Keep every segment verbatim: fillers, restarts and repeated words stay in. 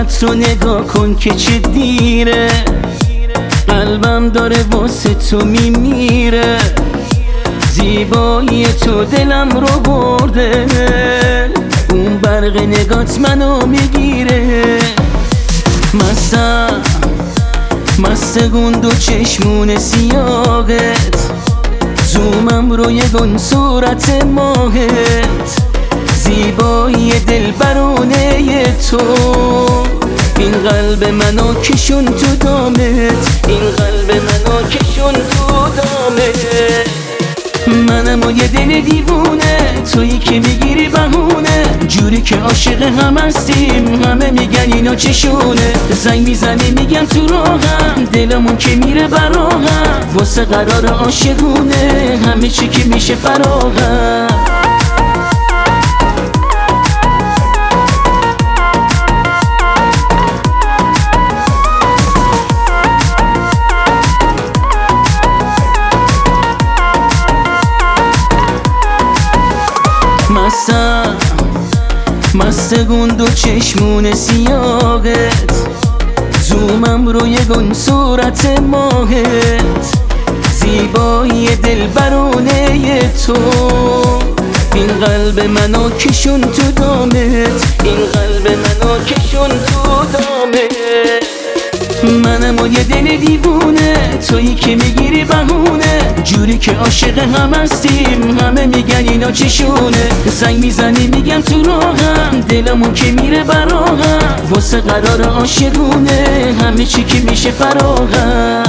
صورت رو نگاه کن که چه دیره، قلبم داره واسه تو میمیره. زیبایی تو دلم رو برده، اون برق نگات منو میگیره. مستم مست گند و چشمون سیاهت، زومم روی گون صورت ماهت. زیبایی دلبرانه تو، این قلب منو کشون تو دامت، این قلب منو کشون تو دامت. منم و یه دل دیوونه، تویی که میگیری بهونه، جوری که عاشق هم هستیم همه میگن اینا چشونه. زنگ میزنی میگم تو راهم، دلمون که میره براهم، واسه قرار عاشقونه همه چی که میشه فراهم. مستم مست گند و چشمون سیاهت، زومم روی گون صورت ماهت. زیبایی دلبرانه تو، این قلب منو کشون تو دامت، این قلب منو کشون تو دامت. منم و یه دل دیوونه، تویی که میگیری بهونه، جوری که عاشق هم هستیم همه میگن اینا چشونه. زنگ میزنی میگم تو راهم، دلمون که میره براهم، واسه قرار عاشقونه همه چی که میشه فراهم.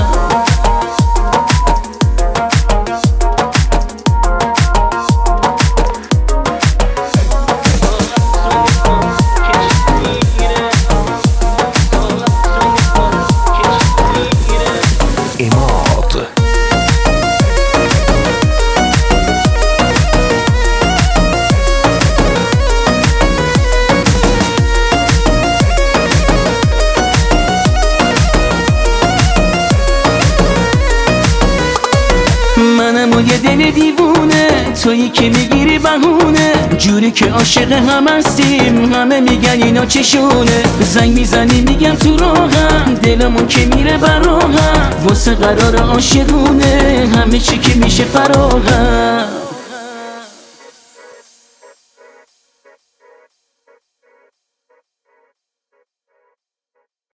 منم و یه دل دیوونه، تویی که میگیری بهونه، جوری که عاشق هم هستیم همه میگن اینا چشونه. زنگ میزنی میگم تو راهم، دلمون که میره براهم، واسه قرار عاشقونه همه چی که میشه فراهم.